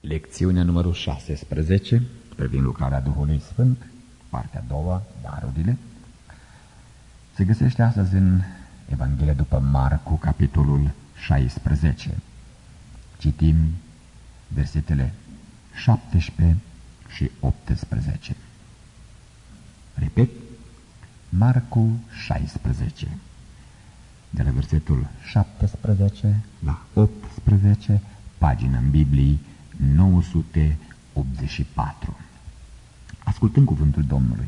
Lecțiunea numărul 16, privind lucrarea Duhului Sfânt, partea a doua, darurile, se găsește astăzi în Evanghelia după Marcu, capitolul 16. Citim versetele 17 și 18. Repet, Marcu 16, de la versetul 17 la 18, pagină în Biblii 984. Ascultăm cuvântul Domnului.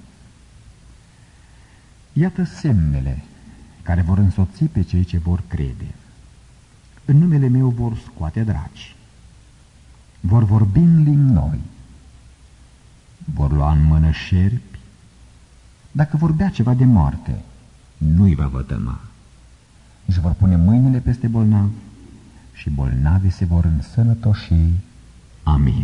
Iată semnele care vor însoți pe cei ce vor crede. În numele meu vor scoate draci, vor vorbi în limbi noi, vor lua în mână șerpi, dacă vorbea ceva de moarte, nu-i va vătăma. Își vor pune mâinile peste bolnavi și bolnavii se vor însănătoși. Amin.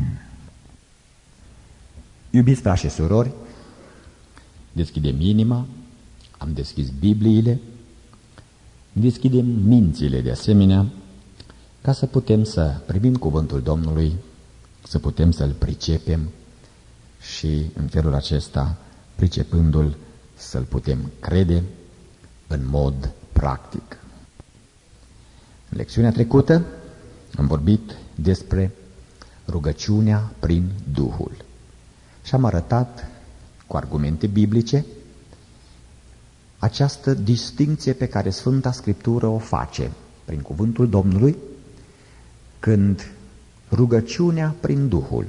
Iubiți frați și surori, deschidem inima, am deschis Bibliile, deschidem mințile de asemenea, ca să putem să privim cuvântul Domnului, să putem să-l pricepem și în felul acesta, pricepându-l, să-l putem crede în mod practic. În lecțiunea trecută am vorbit despre rugăciunea prin Duhul și am arătat cu argumente biblice această distincție pe care Sfânta Scriptură o face prin cuvântul Domnului, când rugăciunea prin Duhul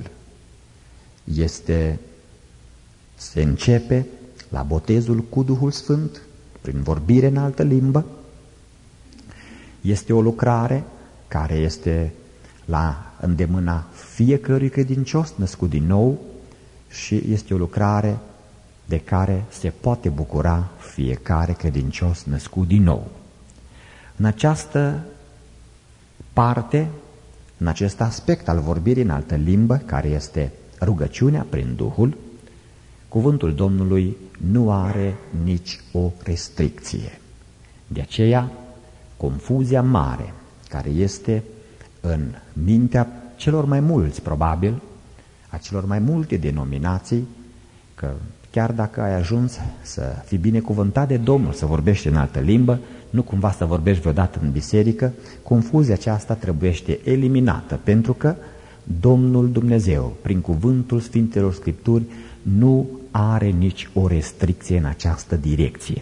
se începe la botezul cu Duhul Sfânt, prin vorbire în altă limbă. Este o lucrare care este la îndemâna fiecărui credincios născut din nou și este o lucrare de care se poate bucura fiecare credincios născut din nou. În această parte, în acest aspect al vorbirii în altă limbă, care este rugăciunea prin Duhul, cuvântul Domnului nu are nici o restricție. De aceea, confuzia mare care este în mintea celor mai mulți, probabil, a celor mai multe denominații, că chiar dacă ai ajuns să fii binecuvântat de Domnul, să vorbești în altă limbă, nu cumva să vorbești vreodată în biserică, confuzia aceasta trebuiește eliminată, pentru că Domnul Dumnezeu, prin cuvântul Sfintelor Scripturi, nu are nici o restricție în această direcție.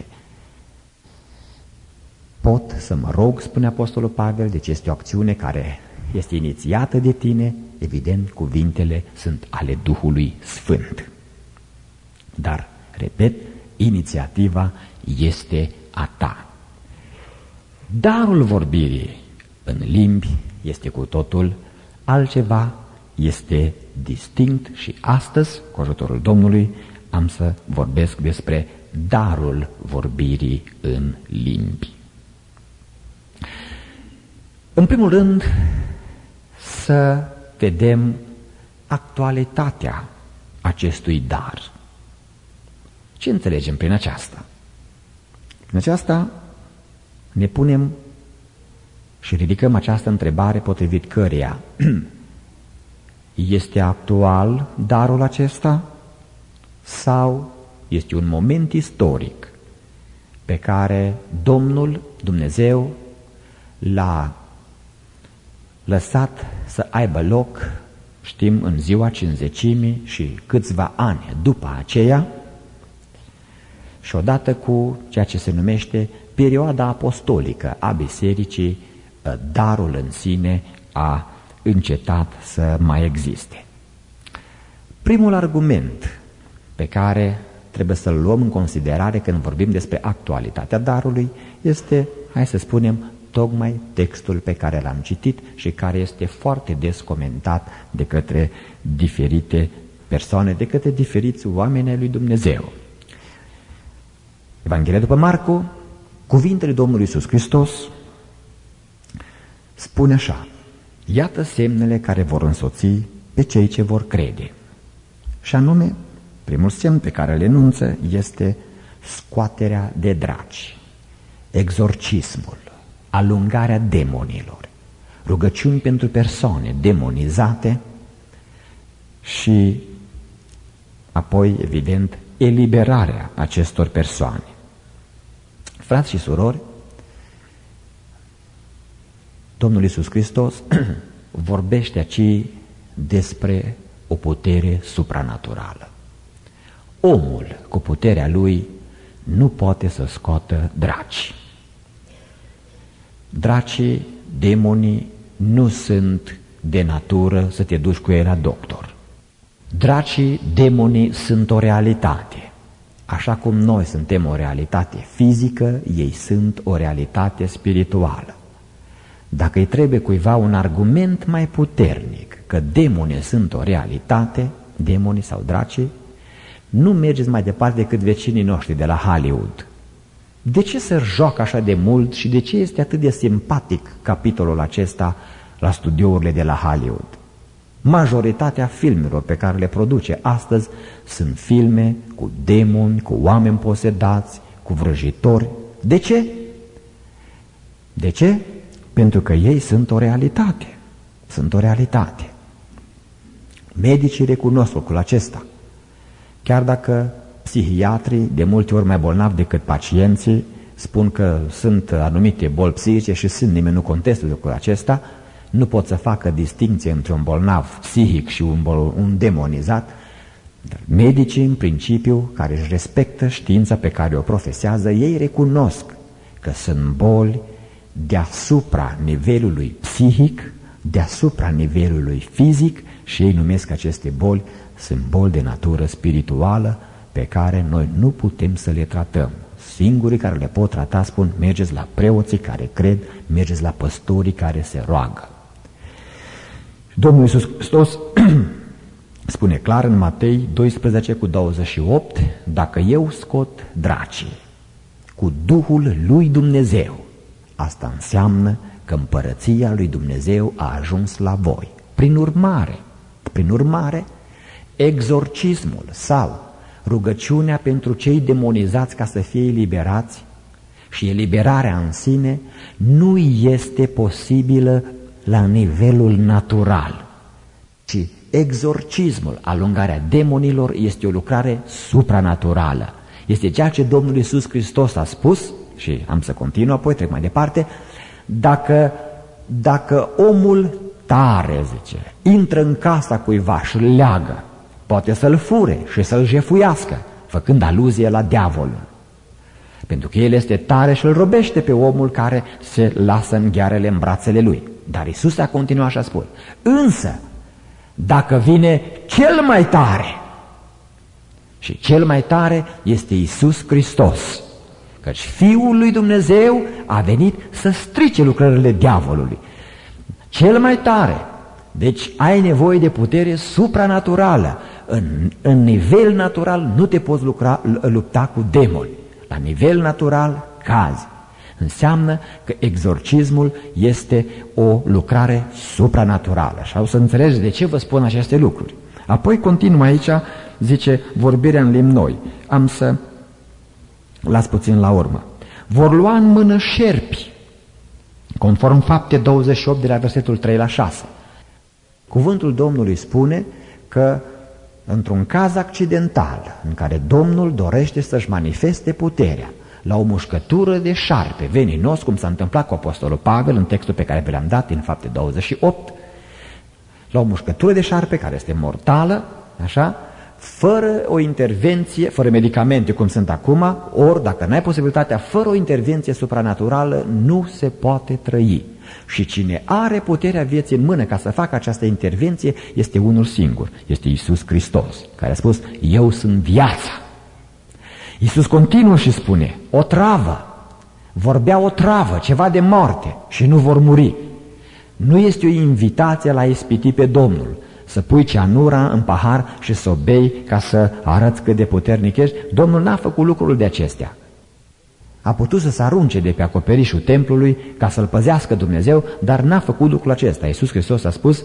Pot să mă rog, spune Apostolul Pavel, deci este o acțiune care este inițiată de tine, evident, cuvintele sunt ale Duhului Sfânt. Dar, repet, inițiativa este a ta. Darul vorbirii în limbi este cu totul altceva, este distinct și astăzi, cu ajutorul Domnului, am să vorbesc despre darul vorbirii în limbi. În primul rând, să vedem actualitatea acestui dar. Ce înțelegem prin aceasta? Prin aceasta ne punem și ridicăm această întrebare potrivit căreia este actual darul acesta sau este un moment istoric pe care Domnul Dumnezeu l-a lăsat să aibă loc, știm, în ziua Cincizecimii și câțiva ani după aceea, și odată cu ceea ce se numește perioada apostolică a bisericii, darul în sine a încetat să mai existe. Primul argument pe care trebuie să-l luăm în considerare când vorbim despre actualitatea darului este, hai să spunem, tocmai textul pe care l-am citit și care este foarte des comentat de către diferite persoane, de către diferiți oameni ai lui Dumnezeu. Evanghelia după Marcu, cuvintele Domnului Iisus Hristos spune așa: iată semnele care vor însoți pe cei ce vor crede. Și anume, primul semn pe care îl enunță este scoaterea de draci, exorcismul, alungarea demonilor, rugăciuni pentru persoane demonizate și apoi, evident, eliberarea acestor persoane. Frați și surori, Domnul Iisus Hristos vorbește aici despre o putere supranaturală. Omul, cu puterea lui, nu poate să scoată draci. Dracii, demonii, nu sunt de natură să te duci cu ei la doctor. Dracii, demonii sunt o realitate. Așa cum noi suntem o realitate fizică, ei sunt o realitate spirituală. Dacă îi trebuie cuiva un argument mai puternic că demonii sunt o realitate, demonii sau dracii, nu mergeți mai departe decât vecinii noștri de la Hollywood. De ce se joacă așa de mult și de ce este atât de simpatic capitolul acesta la studiourile de la Hollywood? Majoritatea filmelor pe care le produce astăzi sunt filme cu demoni, cu oameni posedați, cu vrăjitori. De ce? De ce? Pentru că ei sunt o realitate. Sunt o realitate. Medicii recunosc lucrul acesta. Chiar dacă psihiatrii, de multe ori mai bolnavi decât pacienții, spun că sunt anumite boli psihice și sunt, nimeni nu contestă lucrul acesta, nu pot să facă distinție între un bolnav psihic și un demonizat. Dar medicii, în principiu, care își respectă știința pe care o profesează, ei recunosc că sunt boli deasupra nivelului psihic, deasupra nivelului fizic și ei numesc aceste boli, sunt boli de natură spirituală pe care noi nu putem să le tratăm. Singurii care le pot trata spun, mergeți la preoții care cred, mergeți la păstorii care se roagă. Domnul Iisus Hristos spune clar în Matei 12:28, dacă eu scot dracii cu Duhul lui Dumnezeu, asta înseamnă că împărăția lui Dumnezeu a ajuns la voi. Prin urmare, exorcismul sau rugăciunea pentru cei demonizați ca să fie eliberați și eliberarea în sine nu este posibilă la nivelul natural, ci exorcismul, alungarea demonilor, este o lucrare supranaturală. Este ceea ce Domnul Iisus Hristos a spus, și am să continui apoi, trec mai departe, dacă omul tare, zice, intră în casa cuiva și îl leagă, poate să-l fure și să-l jefuiască, făcând aluzie la diavolul. Pentru că el este tare și îl robește pe omul care se lasă în ghearele în brațele lui. Dar Iisus a continuat și a spus, însă, dacă vine cel mai tare, și cel mai tare este Iisus Hristos, căci Fiul lui Dumnezeu a venit să strice lucrările diavolului. Cel mai tare, deci ai nevoie de putere supranaturală. În nivel natural nu te poți lupta cu demoni. La nivel natural cazi. Înseamnă că exorcismul este o lucrare supranaturală. Și o să înțelegi de ce vă spun aceste lucruri. Apoi continuă aici, zice, vorbirea în limbi noi. Am să las puțin la urmă. Vor lua în mână șerpi, conform Fapte 28 de la versetul 3 la 6. Cuvântul Domnului spune că într-un caz accidental în care Domnul dorește să-și manifeste puterea, la o mușcătură de șarpe veninos, cum s-a întâmplat cu Apostolul Pavel în textul pe care vi l-am dat în Fapte 28, la o mușcătură de șarpe care este mortală, așa, fără o intervenție, fără medicamente cum sunt acum, ori dacă n-ai posibilitatea, fără o intervenție supranaturală nu se poate trăi. Și cine are puterea vieții în mână ca să facă această intervenție este unul singur, este Iisus Hristos, care a spus, eu sunt viața. Iisus continuă și spune, o travă, vorbea o travă, ceva de moarte și nu vor muri. Nu este o invitație la a ispiti pe Domnul, să pui cianura în pahar și să o bei ca să arăți cât de puternic ești. Domnul n-a făcut lucrul de acestea. A putut să se arunce de pe acoperișul templului ca să-l păzească Dumnezeu, dar n-a făcut lucrul acesta. Iisus Hristos a spus,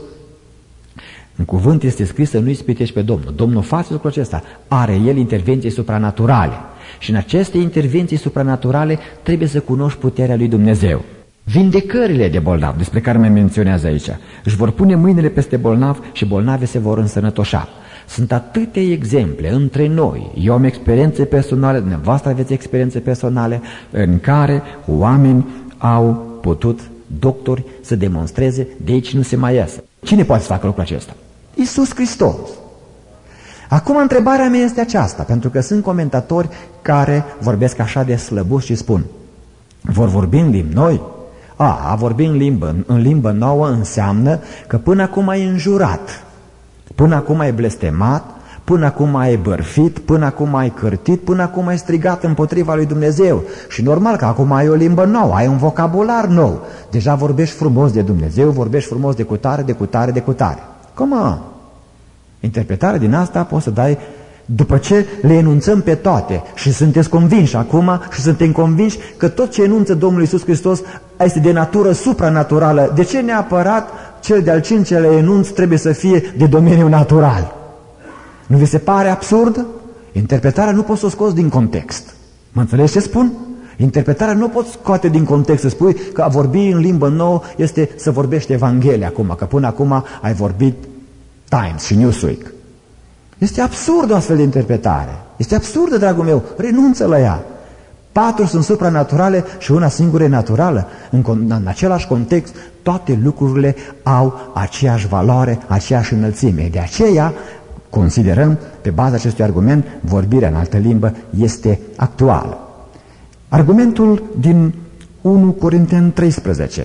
în cuvânt este scris să nu ispitești pe Domnul. Domnul face lucrul acesta. Are El intervenții supranaturale. Și în aceste intervenții supranaturale trebuie să cunoști puterea lui Dumnezeu. Vindecările de bolnav, despre care mai menționează aici, își vor pune mâinile peste bolnav și bolnavii se vor însănătoșa. Sunt atâtea exemple între noi. Eu am experiențe personale, dumneavoastră aveți experiențe personale, în care oameni au putut, doctori, să demonstreze, de aici nu se mai iasă. Cine poate să facă lucrul acesta? Iisus Hristos. Acum întrebarea mea este aceasta, pentru că sunt comentatori care vorbesc așa de slăbuți și spun: vor vorbi în limbi noi? A vorbi în limbă nouă înseamnă că până acum ai înjurat, până acum ai blestemat, până acum ai bărfit, până acum ai cârtit, până acum ai strigat împotriva lui Dumnezeu. Și normal că acum ai o limbă nouă, ai un vocabular nou. Deja vorbești frumos de Dumnezeu, vorbești frumos de cutare, de cutare, de cutare. Cum? Interpretarea din asta poți să dai după ce le enunțăm pe toate și sunteți convinși acum și suntem convinși că tot ce enunță Domnul Iisus Hristos este de natură supranaturală. De ce neapărat cel de-al cincelea enunț trebuie să fie de domeniu natural? Nu vi se pare absurd? Interpretarea nu poți să o scoți din context. Mă înțelegi ce spun? Interpretarea nu poți scoate din context să spui că a vorbi în limbă nouă este să vorbești Evanghelia acum, că până acum ai vorbit Times și Newsweek. Este absurd o astfel de interpretare. Este absurdă, dragul meu, renunță la ea. 4 sunt supranaturale și una singură e naturală. În același context, toate lucrurile au aceeași valoare, aceeași înălțime. De aceea, considerăm, pe baza acestui argument, vorbirea în altă limbă este actuală. Argumentul din 1 Corinteni 13,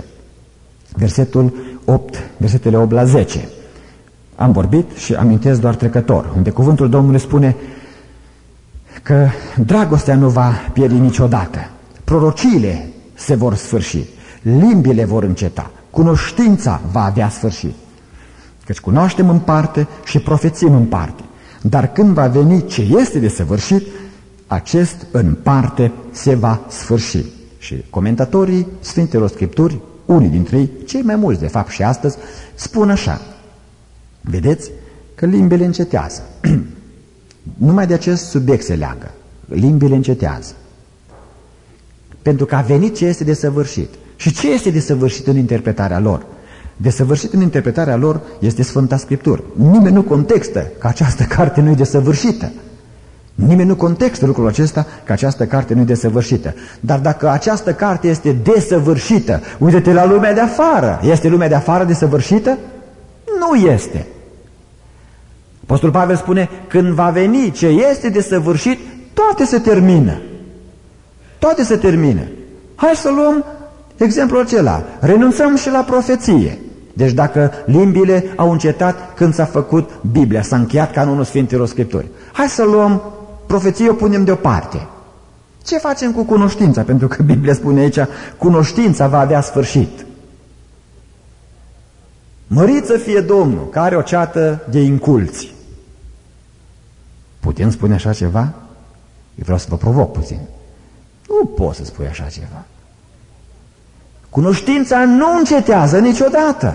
versetele 8 la 10. Am vorbit și amintesc doar trecător, unde cuvântul Domnului spune că dragostea nu va pieri niciodată, prorociile se vor sfârși, limbile vor înceta, cunoștința va avea sfârșit. Căci cunoaștem în parte și profețim în parte, dar când va veni ce este de săvârșit, acest în parte se va sfârși. Și comentatorii Sfintelor Scripturi, unii dintre ei, cei mai mulți de fapt și astăzi, spun așa: vedeți că limbile încetează. Numai de acest subiect se leagă. Limbile încetează. Pentru că a venit ce este de săvârșit. Și ce este de săvârșit în interpretarea lor? De săvârșit în interpretarea lor este Sfânta Scriptură. Nimeni nu contextă că această carte nu e desăvârșită. Nimeni nu contextă lucrul acesta că această carte nu e desăvârșită. Dar dacă această carte este desăvârșită, uite-te la lumea de afară. Este lumea de afară desăvârșită? Nu este. Apostolul Pavel spune, când va veni ce este de săvârșit, toate se termină. Toate se termină. Hai să luăm exemplul acela. Renunțăm și la profeție. Deci dacă limbile au încetat când s-a făcut Biblia, s-a încheiat canonul Sfintelor Scripturi. Hai să luăm profeție, o punem deoparte. Ce facem cu cunoștința? Pentru că Biblia spune aici, cunoștința va avea sfârșit. Mărit să fie Domnul, care are o ceată de inculți. Putem spune așa ceva? Eu vreau să vă provoc puțin. Nu poți să spui așa ceva. Cunoștința nu încetează niciodată.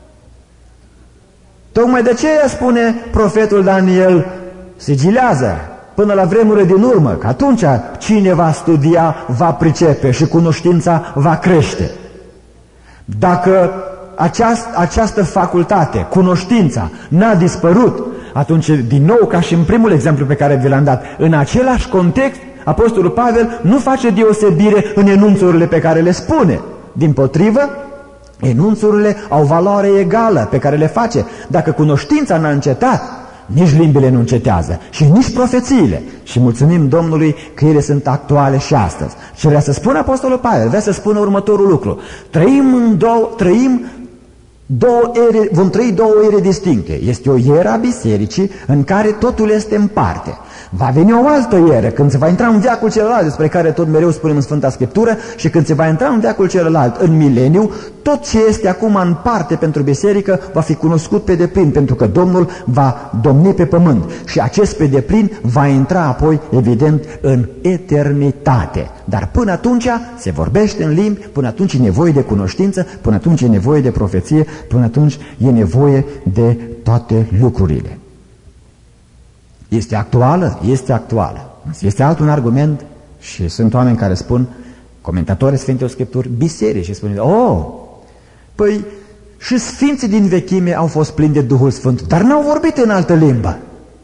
Tocmai de aceea spune profetul Daniel, sigilează până la vremurile din urmă, că atunci cine va studia va pricepe și cunoștința va crește. Dacă această facultate, cunoștința, n-a dispărut, atunci, din nou, ca și în primul exemplu pe care vi l-am dat, în același context, Apostolul Pavel nu face deosebire în enunțurile pe care le spune. Dimpotrivă, enunțurile au valoare egală pe care le face. Dacă cunoștința n-a încetat, nici limbile nu încetează și nici profețiile. Și mulțumim Domnului că ele sunt actuale și astăzi. Și vrea să spună Apostolul Pavel, vrea să spună următorul lucru. Vom trăi două ere distincte. Este o eră a bisericii în care totul este în parte. Va veni o altă eră când se va intra în veacul celălalt, despre care tot mereu spunem în Sfânta Scriptură, și când se va intra în veacul celălalt, în mileniu, tot ce este acum în parte pentru biserică va fi cunoscut pe deplin, pentru că Domnul va domni pe pământ și acest pe deplin va intra apoi, evident, în eternitate. Dar până atunci se vorbește în limbi, până atunci e nevoie de cunoștință, până atunci e nevoie de profeție, până atunci e nevoie de toate lucrurile. Este actuală? Este actuală. Este altul un argument și sunt oameni care spun comentatorii Sfintelor Scripturi, biserici, și spune, păi și sfinții din vechime au fost plini de Duhul Sfânt, dar n-au vorbit în altă limbă.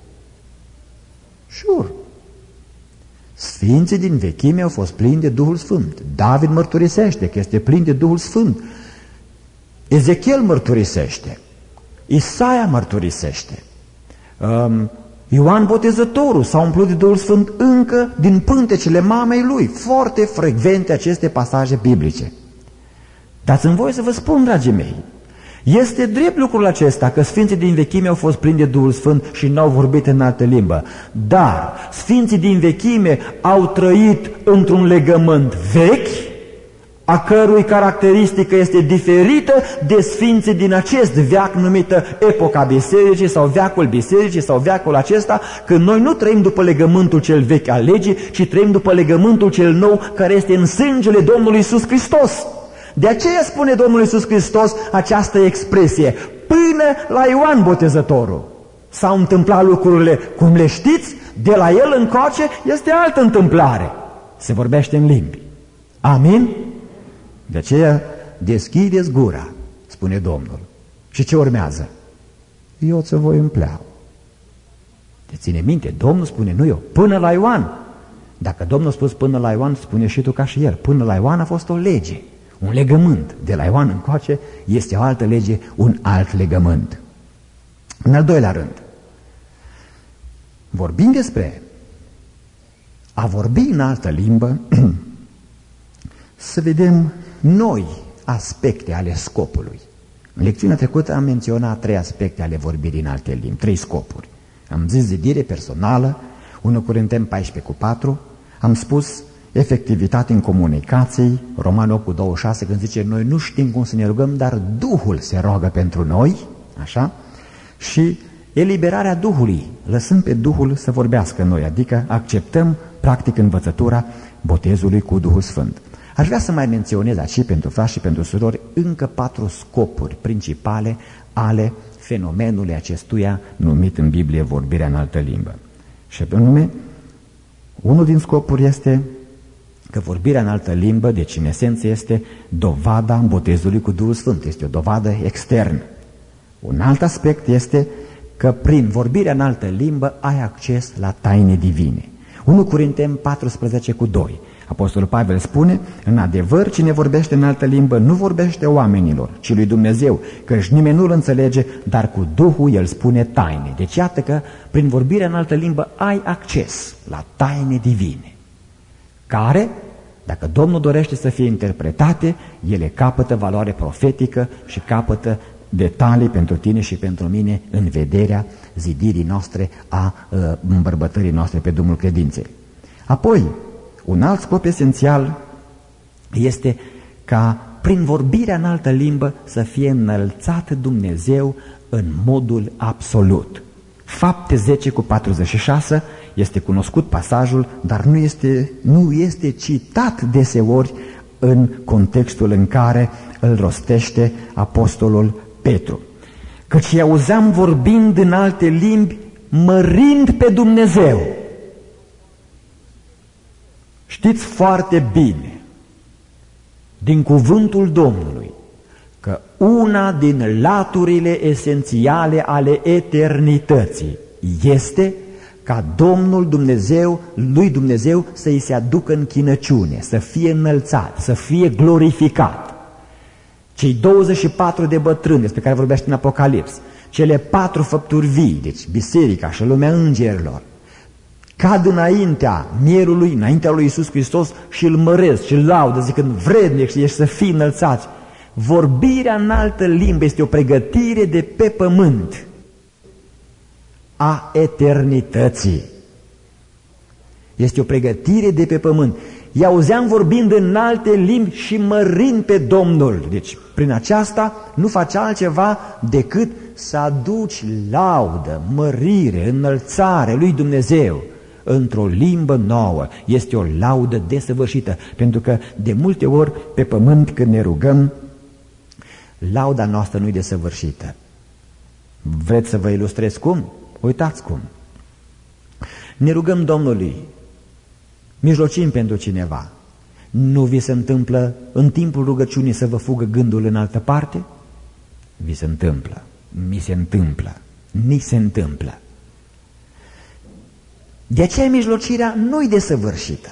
Sure. Sfinții din vechime au fost plini de Duhul Sfânt. David mărturisește că este plin de Duhul Sfânt. Ezechiel mărturisește. Isaia mărturisește. Ioan Botezătorul s-a umplut de Duhul Sfânt încă din pântecele mamei lui. Foarte frecvente aceste pasaje biblice. Dați-mi voie să vă spun, dragii mei, este drept lucrul acesta că sfinții din vechime au fost plini de Duhul Sfânt și n-au vorbit în altă limbă. Dar sfinții din vechime au trăit într-un legământ vechi, a cărui caracteristică este diferită de sfinții din acest veac numită epoca bisericii sau veacul bisericii sau veacul acesta, când noi nu trăim după legământul cel vechi al legii, ci trăim după legământul cel nou care este în sângele Domnului Iisus Hristos. De aceea spune Domnul Iisus Hristos această expresie, până la Ioan Botezătorul s-au întâmplat lucrurile cum le știți, de la el încoace este altă întâmplare. Se vorbește în limbi. Amin? De aceea deschideți gura, spune Domnul. Și ce urmează? Eu ți voi împleau. Te ține minte, Domnul spune, nu eu, până la Ioan. Dacă Domnul a spus până la Ioan, spune și tu ca și el. Până la Ioan a fost o lege, un legământ. De la Ioan încoace este o altă lege, un alt legământ. În al doilea rând, vorbind despre a vorbi în altă limbă, să vedem noi aspecte ale scopului. În lecțiunea trecută am menționat 3 aspecte ale vorbirii în alte limbi, 3 scopuri. Am zis zidire personală, 1 Corinteni 14:4, am spus efectivitate în comunicații, Romani 8:26, când zice noi nu știm cum să ne rugăm, dar Duhul se roagă pentru noi, așa, și eliberarea Duhului, lăsând pe Duhul să vorbească în noi, adică acceptăm practic învățătura botezului cu Duhul Sfânt. Aș vrea să mai menționez aici pentru frați și pentru surori încă 4 scopuri principale ale fenomenului acestuia numit în Biblie vorbirea în altă limbă. Și anume, unul din scopuri este că vorbirea în altă limbă, deci în esență, este dovada botezului cu Duhul Sfânt, este o dovadă externă. Un alt aspect este că prin vorbirea în altă limbă ai acces la taine divine. 1 Corinteni 14:2. Apostolul Pavel spune, în adevăr, cine vorbește în altă limbă nu vorbește oamenilor, ci lui Dumnezeu, căci nimeni nu-l înțelege, dar cu Duhul el spune taine. Deci iată că prin vorbirea în altă limbă ai acces la taine divine, care, dacă Domnul dorește să fie interpretate, ele capătă valoare profetică și capătă detalii pentru tine și pentru mine în vederea zidirii noastre, a îmbărbătării noastre pe drumul credinței. Apoi, un alt scop esențial este ca prin vorbirea în altă limbă să fie înălțat Dumnezeu în modul absolut. Fapte 10:46 este cunoscut pasajul, dar nu este citat deseori în contextul în care îl rostește apostolul Petru. Căci i-auzeam vorbind în alte limbi, mărind pe Dumnezeu. Știți foarte bine, din cuvântul Domnului, că una din laturile esențiale ale eternității este ca Domnul Dumnezeu, lui Dumnezeu, să îi se aducă închinăciune, să fie înălțat, să fie glorificat. Cei 24 de bătrâni despre care vorbește în Apocalips, cele 4 făpturi vii, deci biserica și lumea îngerilor, cad înaintea mierului, înaintea lui Iisus Hristos și îl măresc și îl laudă, zicând vrednic și ești să fii înălțați. Vorbirea în altă limbă este o pregătire de pe pământ a eternității. Este o pregătire de pe pământ. I-auzeam vorbind în alte limbi și mărind pe Domnul. Deci, prin aceasta nu face altceva decât să aduci laudă, mărire, înălțare lui Dumnezeu într-o limbă nouă. Este o laudă desăvârșită, pentru că de multe ori pe pământ când ne rugăm, lauda noastră nu e desăvârșită. Vreți să vă ilustrez cum? Uitați cum. Ne rugăm Domnului, mijlocim pentru cineva. Nu vi se întâmplă în timpul rugăciunii să vă fugă gândul în altă parte? Vi se întâmplă, mi se întâmplă, ni se întâmplă. De aceea mijlocirea nu-i desăvârșită.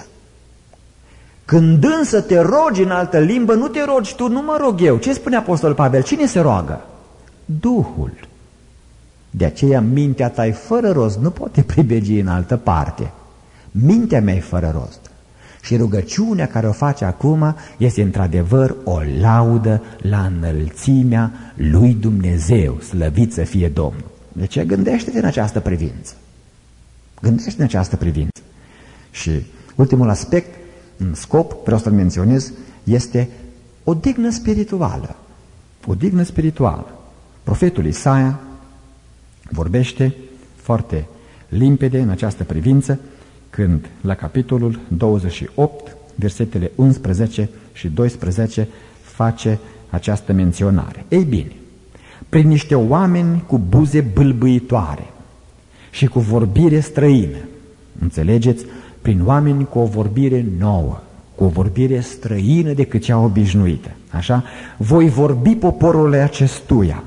Când însă te rogi în altă limbă, nu te rogi tu, nu mă rog eu. Ce spune Apostolul Pavel? Cine se roagă? Duhul. De aceea mintea ta e fără rost, nu poate pribegi în altă parte. Mintea mea e fără rost. Și rugăciunea care o face acum este într-adevăr o laudă la înălțimea lui Dumnezeu, slăvit să fie Domnul. De ce? Gândește-te în această privință. Gândește-te în această privință. Și ultimul aspect, în scop, vreau să-l menționez, este o dignă spirituală. O dignă spirituală. Profetul Isaia vorbește foarte limpede în această privință, când la capitolul 28, versetele 11 și 12, face această menționare. Ei bine, prin niște oameni cu buze bâlbâitoare și cu vorbire străină, înțelegeți, prin oameni cu o vorbire nouă, cu o vorbire străină decât cea obișnuită, așa, voi vorbi poporului acestuia.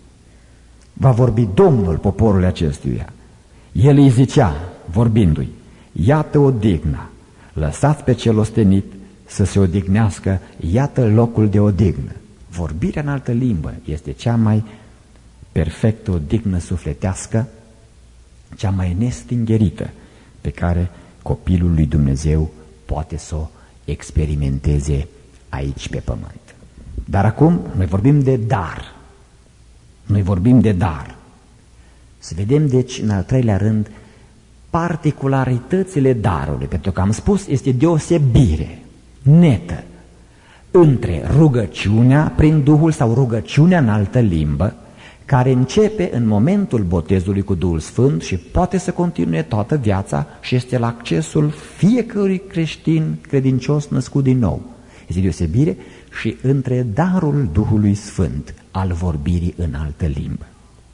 Va vorbi Domnul poporului acestuia. El îi zicea, vorbindu-i, iată odihna, lăsați pe cel ostenit să se odihnească, iată locul de odihnă. Vorbirea în altă limbă este cea mai perfectă odihnă sufletească, cea mai nestingherită pe care copilul lui Dumnezeu poate să o experimenteze aici pe pământ. Dar acum noi vorbim de dar. Noi vorbim de dar. Să vedem deci în al treilea rând particularitățile darului, pentru că am spus este deosebire netă între rugăciunea prin Duhul sau rugăciunea în altă limbă, care începe în momentul botezului cu Duhul Sfânt și poate să continue toată viața și este la accesul fiecărui creștin credincios născut din nou. Este deosebire și între darul Duhului Sfânt al vorbirii în altă limbă.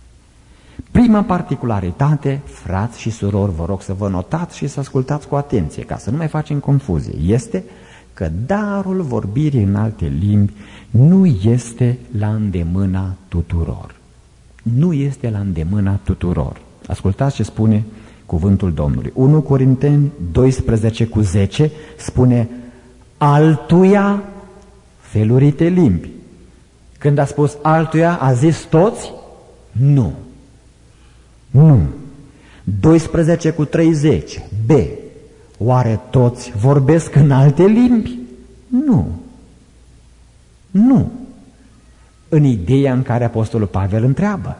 Prima particularitate, frați și surori, vă rog să vă notați și să ascultați cu atenție, ca să nu mai facem confuzie, este că darul vorbirii în alte limbi nu este la îndemâna tuturor. Nu este la îndemâna tuturor. Ascultați ce spune cuvântul Domnului. 1 Corinteni 12:10 spune altuia felurite limbi. Când a spus altuia, a zis toți? Nu. Nu. 12:30 B. Oare toți vorbesc în alte limbi? Nu. Nu. În ideea în care Apostolul Pavel întreabă.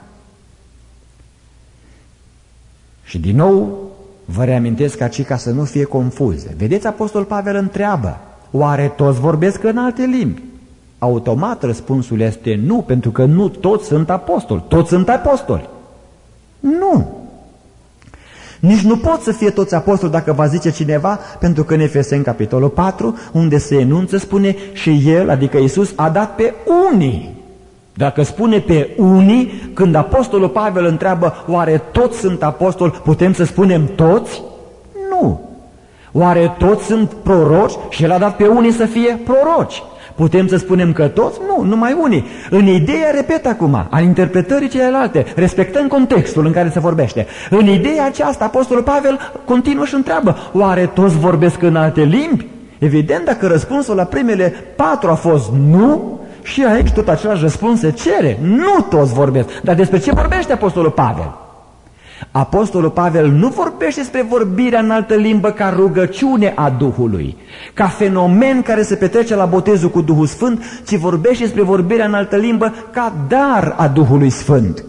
Și din nou vă reamintesc aici ca să nu fie confuze. Vedeți, Apostolul Pavel întreabă, oare toți vorbesc în alte limbi? Automat răspunsul este nu, pentru că nu toți sunt apostoli. Toți sunt apostoli. Nu. Nici nu pot să fie toți apostoli dacă va zice cineva, pentru că în Efeseni capitolul 4, unde se enunță, spune și el, adică Iisus, a dat pe unii. Dacă spune pe unii, când Apostolul Pavel întreabă, oare toți sunt apostoli, putem să spunem toți? Nu. Oare toți sunt proroci? Și el a dat pe unii să fie proroci. Putem să spunem că toți? Nu, numai unii. În ideea, repet acum, al interpretării celelalte, respectând contextul în care se vorbește, în ideea aceasta, Apostolul Pavel continuă și întreabă, oare toți vorbesc în alte limbi? Evident, dacă răspunsul la primele 4 a fost nu, și aici tot același răspuns se cere. Nu toți vorbesc. Dar despre ce vorbește Apostolul Pavel? Apostolul Pavel nu vorbește despre vorbirea în altă limbă ca rugăciune a Duhului, ca fenomen care se petrece la botezul cu Duhul Sfânt, ci vorbește despre vorbirea în altă limbă ca dar a Duhului Sfânt.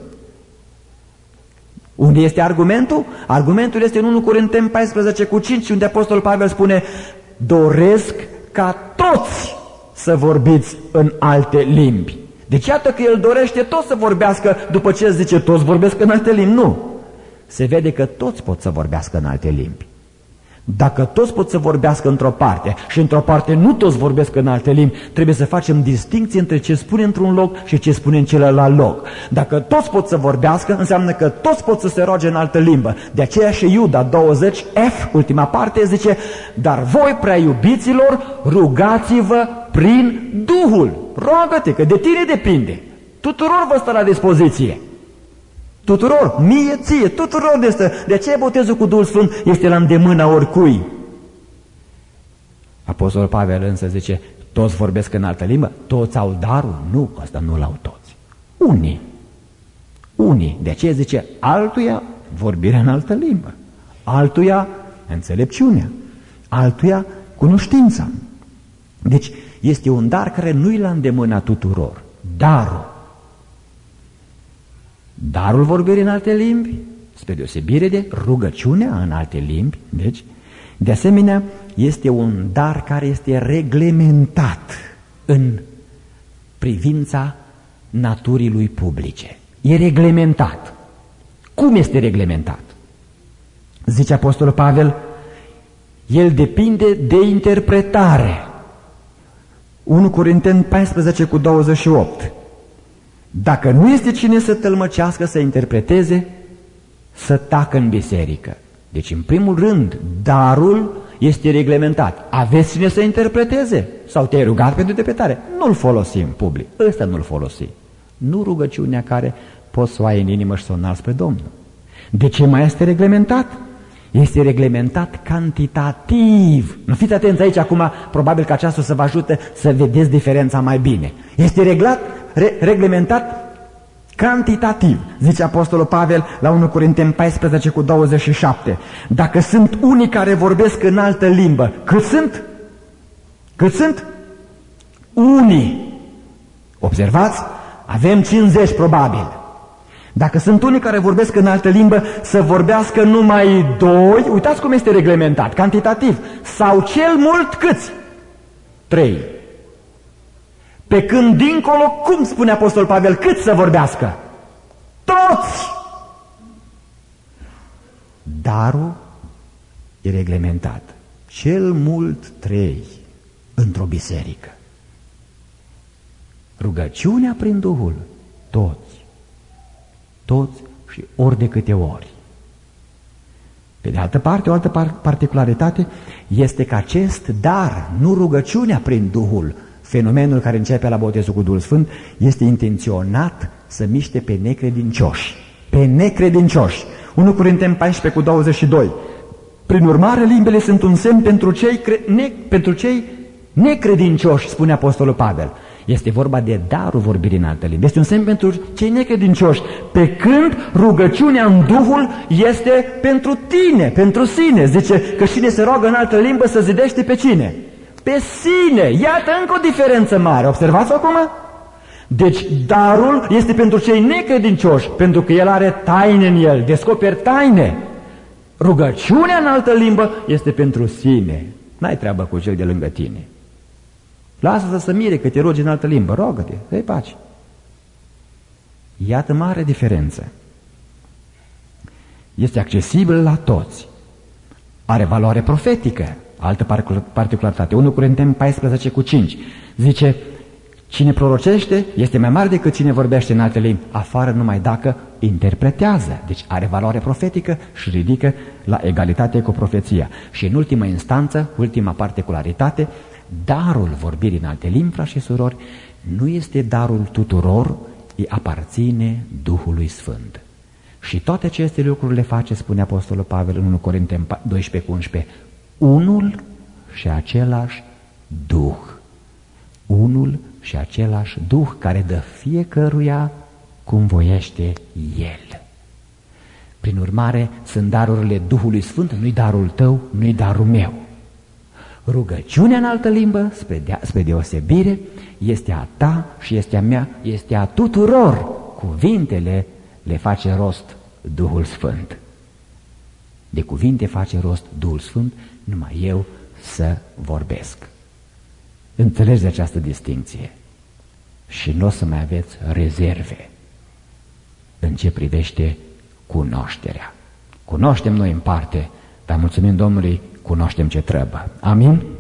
Unde este argumentul? Argumentul este în 1 Corinteni 14:5, unde Apostolul Pavel spune, doresc ca toți să vorbiți în alte limbi. Deci iată că el dorește toți să vorbească după ce zice toți vorbesc în alte limbi. Nu. Se vede că toți pot să vorbească în alte limbi. Dacă toți pot să vorbească într-o parte și într-o parte nu toți vorbesc în alte limbi, trebuie să facem distincție între ce spune într-un loc și ce spune în celălalt loc. Dacă toți pot să vorbească, înseamnă că toți pot să se roage în altă limbă. De aceea și Iuda 20, F, ultima parte, zice: dar voi, prea iubiților, rugați-vă prin Duhul. Roagă-te, că de tine depinde. Tuturor vă stă la dispoziție. Tuturor, mie, ție, tuturor este. De aceea botezul cu Duhul Sfânt este la îndemâna oricui. Apostolul Pavel însă zice: toți vorbesc în altă limbă? Toți au darul? Nu, asta nu l-au toți. Unii. De aceea zice: altuia vorbirea în altă limbă, altuia înțelepciunea, altuia cunoștința. Deci este un dar care nu-i la îndemâna tuturor. Darul vorbirii în alte limbi, spre deosebire de rugăciunea în alte limbi, deci, de asemenea, este un dar care este reglementat în privința naturii lui publice. E reglementat. Cum este reglementat? Zice Apostolul Pavel: el depinde de interpretare. 1 Corinteni 14 cu 28. Dacă nu este cine să tălmăcească, să interpreteze, să tacă în biserică. Deci, în primul rând, darul este reglementat. Aveți cine să interpreteze? Sau te-ai rugat pentru interpretare? Nu-l folosim public. Ăsta nu-l folosim. Nu rugăciunea care poți să o ai în inimă și să o înalți spre Domnul. De ce mai este reglementat? Este reglementat cantitativ. Nu fiți atenți aici acum, probabil că aceasta o să vă ajute să vedeți diferența mai bine. Este reglementat cantitativ. Zice Apostolul Pavel la 1 Corinteni 14 cu 27. Dacă sunt unii care vorbesc în altă limbă, cât sunt? Cât sunt? Unii. Observați? Avem 50 probabil. Dacă sunt unii care vorbesc în altă limbă, să vorbească numai 2, uitați cum este reglementat, cantitativ, sau cel mult câți? 3. Pe când dincolo, cum spune Apostol Pavel, cât să vorbească? Toți! Darul e reglementat. Cel mult 3 într-o biserică. Rugăciunea prin Duhul, toți și ori de câte ori. Pe de altă parte, o altă particularitate este că acest dar, nu rugăciunea prin Duhul, fenomenul care începe la botezul cu Duhul Sfânt, este intenționat să miște pe necredincioși. Pe necredincioși. 1 Corinteni 14 cu 22. Prin urmare, limbile sunt un semn pentru cei necredincioși, spune Apostolul Pavel. Este vorba de darul vorbirii în alte limbi. Este un semn pentru cei necredincioși. Pe când rugăciunea în Duhul este pentru tine, pentru sine. Zice că cine se roagă în altă limbă să zidește pe cine? Pe sine. Iată încă o diferență mare. Observați acum? Deci darul este pentru cei necredincioși, pentru că el are taine în el, descoperi taine. Rugăciunea în altă limbă este pentru sine. N-ai treabă cu cel de lângă tine. Lasă să se mire că te rogi în altă limbă, rogă-te, dă-i pace. Iată mare diferență. Este accesibil la toți. Are valoare profetică, altă particularitate. 1 Corinteni 14 cu 5 zice: cine prorocește este mai mare decât cine vorbește în alte limbi, afară numai dacă interpretează. Deci are valoare profetică și ridică la egalitate cu profeția. Și în ultima instanță, ultima particularitate, darul vorbirii în alte limbi, frați și surori, nu este darul tuturor, îi aparține Duhului Sfânt. Și toate aceste lucruri le face, spune Apostolul Pavel în 1 Corinteni 12 cu 11, unul și același Duh. Unul și același Duh care dă fiecăruia cum voiește El. Prin urmare, sunt darurile Duhului Sfânt, nu-i darul tău, nu-i darul meu. Rugăciunea în altă limbă, spre deosebire, este a ta și este a mea, este a tuturor. Cuvintele le face rost Duhul Sfânt. De cuvinte face rost Duhul Sfânt, numai eu să vorbesc. Înțelegi această distinție și nu o să mai aveți rezerve în ce privește cunoașterea. Cunoaștem noi în parte, dar mulțumim Domnului, cunoaștem ce trebuie. Amin?